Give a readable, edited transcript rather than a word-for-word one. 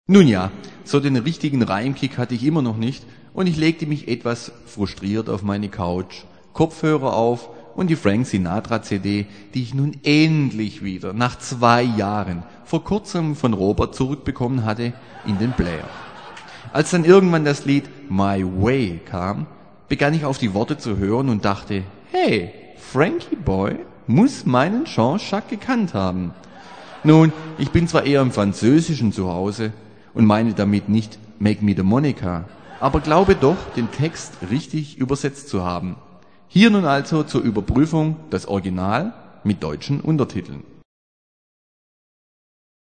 Nun ja, so den richtigen Reimkick hatte ich immer noch nicht und ich legte mich etwas frustriert auf meine Couch, Kopfhörer auf und die Frank Sinatra CD, die ich nun endlich wieder nach 2 Jahren vor kurzem von Robert zurückbekommen hatte, in den Player. Als dann irgendwann das Lied My Way kam, begann ich auf die Worte zu hören und dachte, hey, Frankie Boy muss meinen Jean-Jacques gekannt haben. Nun, ich bin zwar eher im Französischen zu Hause und meine damit nicht Make Me the Monica, aber glaube doch, den Text richtig übersetzt zu haben. Hier nun also zur Überprüfung das Original mit deutschen Untertiteln.